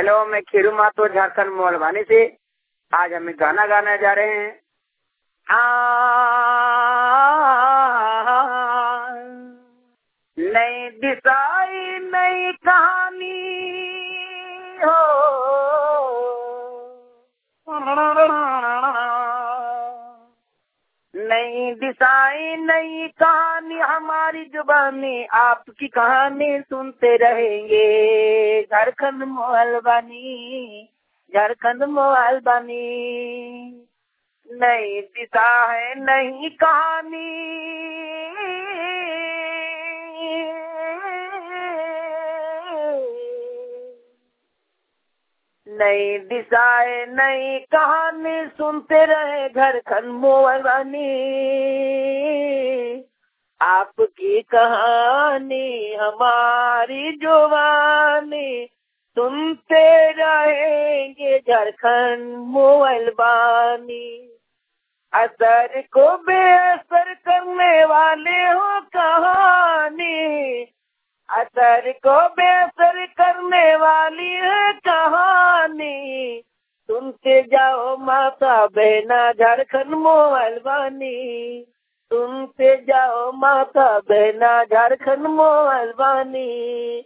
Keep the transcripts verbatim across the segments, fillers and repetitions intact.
Hello, मैं खीरू मातो झारखंड मोहलवानी से। आज हम एक गाना गाने जा रहे हैं। आ, नई दिशाई नई कहानी हो, नई दिशाई नई कहानी हमारी जुबानी, आपकी कहानी सुनते रहेंगे। झारखंड मोहलवानी, झारखंड मोहलवानी, नई दिशा है नई कहानी, नई दिशा है नई कहानी सुनते रहे झारखंड मोहलवानी। आपकी कहानी हमारी जुबानी, सुनते रहेंगे झारखंड मोहलवानी। असर को बेअसर करने वाले हो कहानी, असर को बेअसर करने वाली है कहानी। सुनते जाओ माता बहना झारखंड मोहलवानी, सुनते जाओ माता बहना झारखंड मोहलवानी।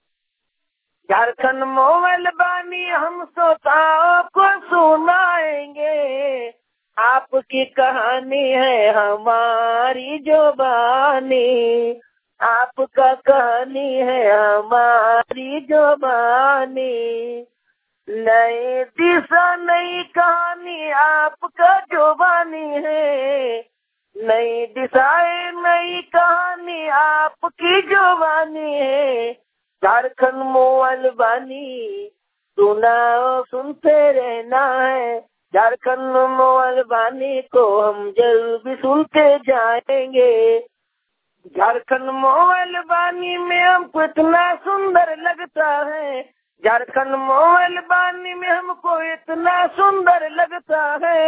झारखंड मोहलवानी हम श्रोताओं को सुनाएंगे, आपकी कहानी है हमारी जुबानी, आपका कहानी है हमारी जुबानी। नई दिशा नई कहानी आपका जुबानी है, नई दिशाएं नई कहानी आपकी जुबानी है। झारखंड मोहलवानी सुनाओ, सुनते रहना है। झारखंड मोहलवानी को हम जल्द भी सुनते जाएंगे। झारखंड मोहलवानी में हमको इतना सुंदर लगता है, झारखंड मोहलवानी में हमको इतना सुंदर लगता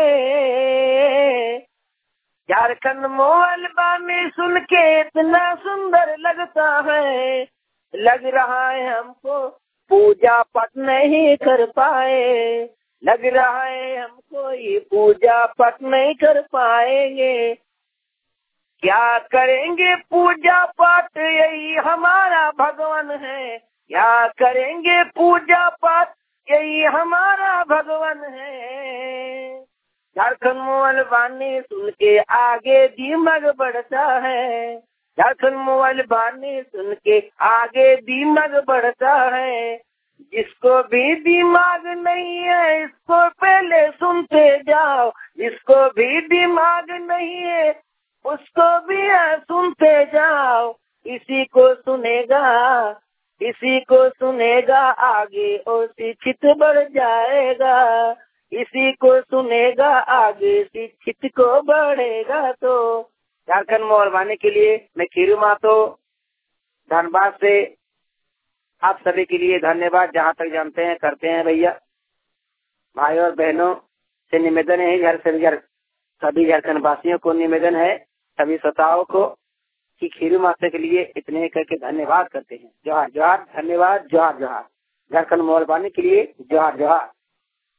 है। झारखंड मोहलवानी सुन के इतना सुंदर लगता है, लग रहा है हमको पूजा पाठ नहीं कर पाए, लग रहा है हमको ये पूजा पाठ नहीं कर पाएंगे। क्या करेंगे पूजा पाठ, यही हमारा भगवान है। क्या करेंगे पूजा पाठ, यही हमारा भगवान है। झारखंड मोहलवानी सुन के आगे दिमाग बढ़ता है, झारखंड मोहलवानी सुन के आगे दिमाग बढ़ता है। जिसको भी दिमाग नहीं है इसको पहले सुनते जाओ, जिसको भी दिमाग नहीं है उसको भी सुनते जाओ। इसी को सुनेगा, इसी को सुनेगा आगे और शिक्षित बढ़ जाएगा, इसी को सुनेगा आगे शिक्षित को बढ़ेगा। तो झारखंड मोहलवानी के लिए मैं खीरू मातो धनबाद से आप सभी के लिए धन्यवाद। जहाँ तक जानते हैं करते हैं भैया। भाई और बहनों से निवेदन है, घर से सभी झारखंड वासियों को निवेदन है, सभी श्रोताओं को, कि खीरू माता के लिए इतने करके धन्यवाद करते हैं। जोहार जोहार, धन्यवाद, जोहार जोहार। झारखंड मोहलवानी के लिए जोहार जोहार।